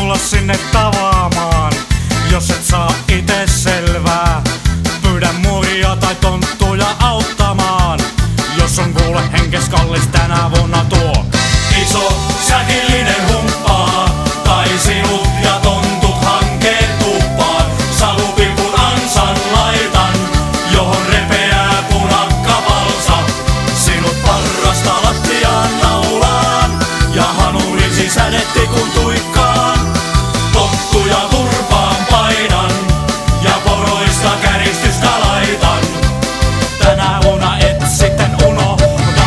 tulla sinne tavaamaan. Jos et saa ite selvää, pyydä muria tai tonttuja auttamaan. Jos on kuule henkes kallis tänä vuonna tuo iso säkillinen humppaa, tai sinut ja tontut hankeen tuppaan. Savupilkun ansan laitan, johon repeää punakkavalsa. Sinut parrasta lattiaan naulaan, ja hanurisi sädetikun tuikkaan. Tonttuja turpaan painan, ja poroista käristystä laitan. Tänä vuonna et sitten unohda.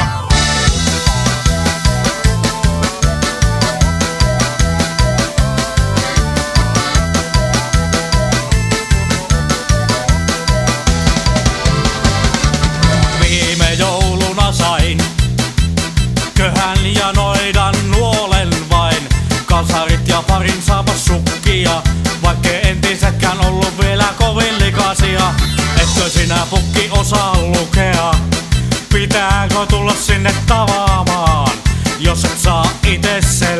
Viime jouluna sain köhän ja noidan nuolen vain. Kalsarit ja parin saapas sukkia, vaikkei entisetkään ollut vielä kovin likaisia. Etkö sinä pukki osaa lukea? Pitääkö tulla sinne tavaamaan? Jos et saa ite